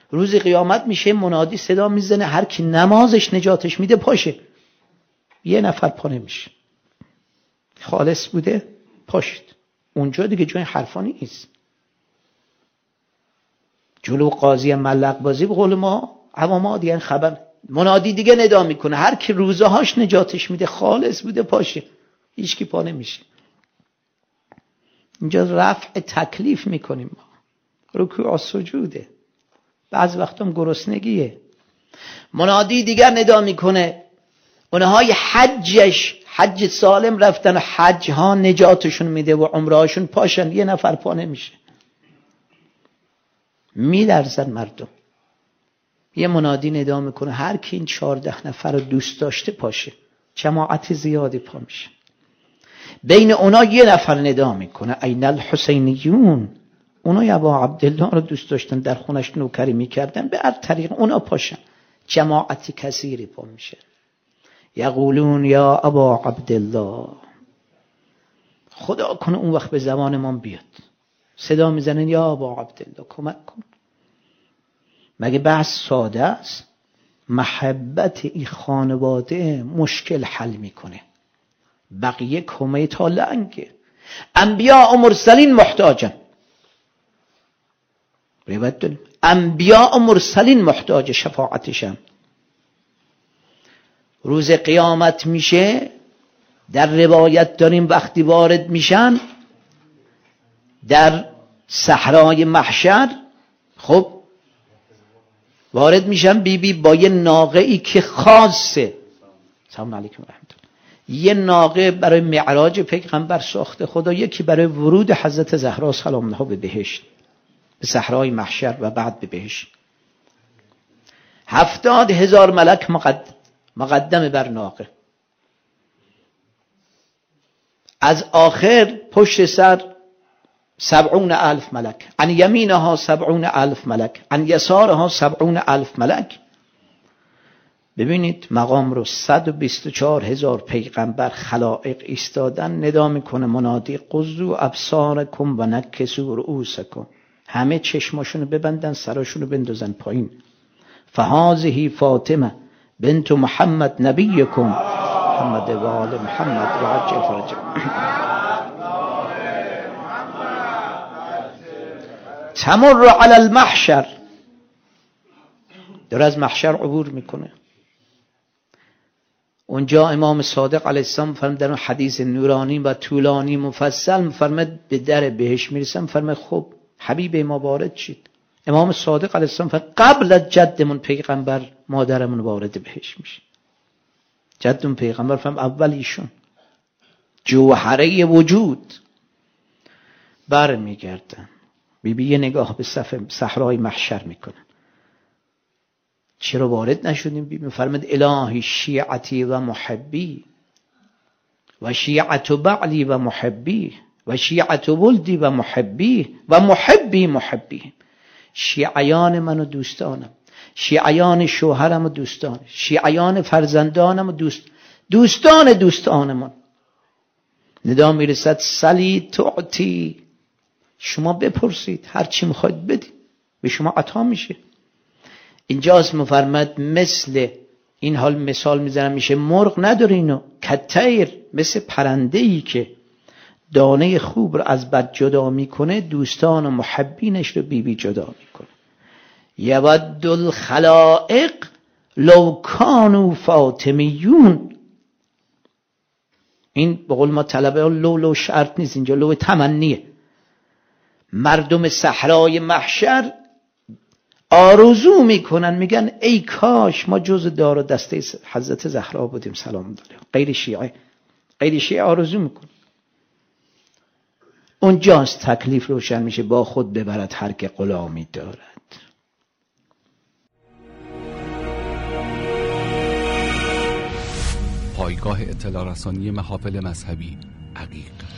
روز قیامت میشه منادی صدا میزنه هر کی نمازش نجاتش میده پاشه. یه نفر پا نمیشه. خالص بوده پاشید. اونجا دیگه جای حرفا نیست. جلو قاضی ملق بازی به قول ما عواما دیگه خبر. منادی دیگه ندا میکنه هر کی روزهاش نجاتش میده خالص بوده پاشه. هیچ کی پا نمیشه. اینجا رفع تکلیف میکنیم ما. رکوع و سجوده. بعض وقتم گرسنگیه. منادی دیگر ندا میکنه اونهای حج سالم رفتن و حج ها نجاتشون میده و عمرهاشون پاشن. یه نفر پا نمیشه. میلرزن مردم. یه منادی ندا میکنه هر کی این 14 نفر رو دوست داشته پاشه. جماعت زیادی پا میشه. بین اونا یه نفر ندا میکنه این الحسینیون. اونا یا ابا عبدالله رو دوست داشتن در خونش نوکری میکردن به هر طریق اونا پاشن. جماعت کثیری پا میشه. یقولون یا ابا عبدالله. خدا کنه اون وقت به زمان ما بیاد صدا میزنن یا ابا عبدالله کمک کن. مگه بحث ساده است؟ محبت این خانواده مشکل حل میکنه. بقیه کمه تا لنگه. انبیاء و مرسلین محتاجن. روایت داریم انبیاء و مرسلین محتاج شفاعتشن. روز قیامت میشه در روایت داریم وقتی وارد میشن در صحرای محشر. خب وارد میشن بی با یه ناقه ای که خاصه. سلام علیکم رحمت الله. یه ناقه برای معراج پیغمبر ساخته خدا، یکی برای ورود حضرت زهرا سلام الله به بهشت، به صحرای محشر و بعد به بهشت. 70,000 ملک مقدم بر ناقه. از آخر پشت سر 70,000 ملک، عن یمینها 70,000 ملک، عن یسارها 70,000 ملک. ببینید مقام رو 124,000 پیغمبر خلائق ایستادن. ندا میکنه منادی قضوا ابصارکم و نکسوا رؤوسکم. همه چشماشونو ببندن سراشونو بندازن پایین. فهذه فاطمه بنت محمد نبیکم محمد و آل محمد و عجل فرج. تمر علی المحشر. در از محشر عبور میکنه. اونجا امام صادق علیه السلام فرمود در حدیث نورانی و طولانی مفصل فرمود به در بهشت میرسم. فرمود خب حبیب ما وارد شید. امام صادق علیه السلام فرمود قبل از جدمون پیغمبر مادرمون وارد بهشت میشه. جدمون پیغمبر فرمود اول ایشون جوهره وجود. بر میگردن بی یه نگاه به صحرای محشر میکنن. چرا وارد نشدیم؟ بی فرمود الهی شیعتی و محبی و شیعت بعلی و محبی و شیعت ولدی و محبی و محبی محبی. شیعیان من و دوستانم، شیعیان شوهرم و دوستان، شیعیان فرزندانم و دوستان من. ندا میرسد سلی تعطی. شما بپرسید هر چی میخواید بدید به شما عطا میشه. اینجاست مفرمد مثل این حال مثال میزنم میشه مرغ نداره اینو کتیر، مثل پرنده‌ای که دانه خوب رو از بد جدا میکنه دوستان و محبینش رو بی جدا میکنه. یود الخلائق لو کانوا فاطمیون. این به قول ما طلبه لو شرط نیست، اینجا لو تمنیه. مردم صحرای محشر آرزو میکنن میگن ای کاش ما جز دار و دسته حضرت زهرا بودیم سلام علیها. غیر شیعه آرزو میکن. اونجاست تکلیف روشن میشه با خود ببرد هر که غلامی دارد. پایگاه اطلاع رسانی محافل مذهبی عقیق.